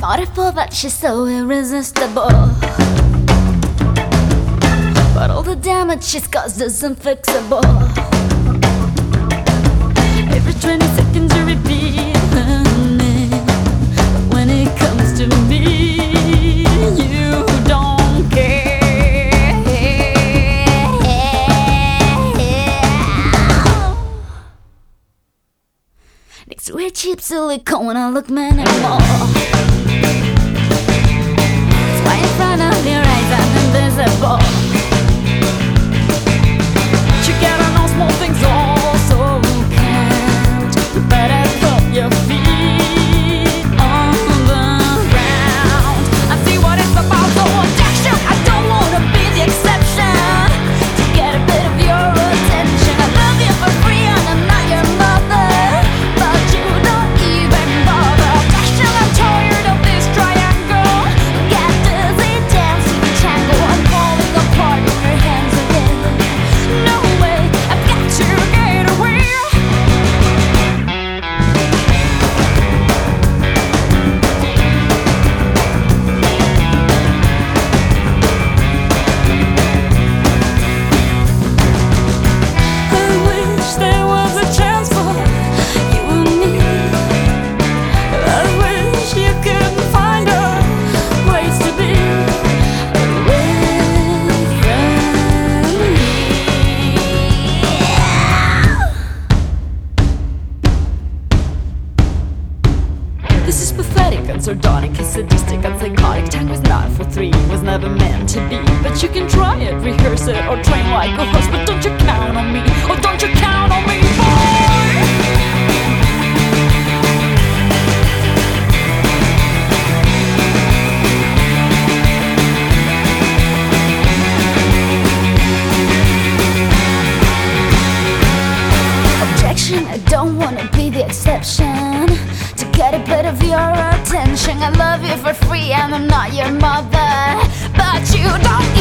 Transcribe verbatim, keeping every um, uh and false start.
Beautiful, but she's so irresistible. But all the damage she's caused is unfixable. Every twenty seconds you repeat her name, but when it comes to me, you don't care. Next to her cheap silicone, I look man anymore. Why in front of your eyes I'm invisible? But you gotta know small things also count. You better put your feet on the ground. I see what it's about, so objection. I don't wanna be the exception. To get a bit of your attention, I love you for free and I'm not your mother, but you don't even bother. Objection, I'm tired of this triangle. Get dizzy, dancing tango. I'm falling apart in your hands again. No way, I've got to get away. I wish there was a chance for you and me. I wish you could find a place to be away from me. This is pathetic and sardonic and sadistic and psychotic. Tango's not for three, was never meant to be. But you can try it, rehearse it, or train like a horse. But don't you count on me, oh don't you count on me, boy. Objection, I don't wanna be the exception. To get a bit of your attention, I love you for free and I'm not your mother, but you don't